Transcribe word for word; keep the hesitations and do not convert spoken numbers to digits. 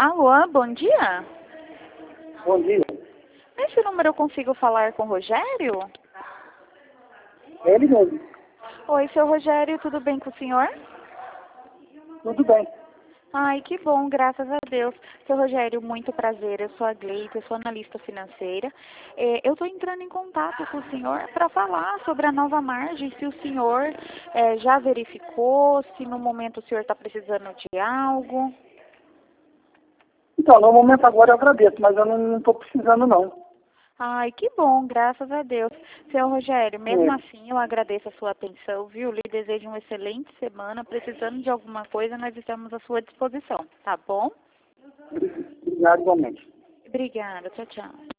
Alô, bom dia. Bom dia. Nesse número eu consigo falar com o Rogério? É ele mesmo. Oi, seu Rogério, tudo bem com o senhor? Tudo bem. Ai, que bom, graças a Deus. Seu Rogério, muito prazer. Eu sou a Gleita, eu sou analista financeira. Eh, eu estou entrando em contato com o senhor para falar sobre a nova margem, se o senhor eh, já verificou, se no momento o senhor está precisando de algo. Então, no momento agora eu agradeço, mas eu não estou precisando não. Ai, que bom, graças a Deus. Seu Rogério, mesmo É. assim eu agradeço a sua atenção, viu? Lhe desejo uma excelente semana. Precisando de alguma coisa, nós estamos à sua disposição, tá bom? Obrigado igualmente. Obrigada, tchau, tchau.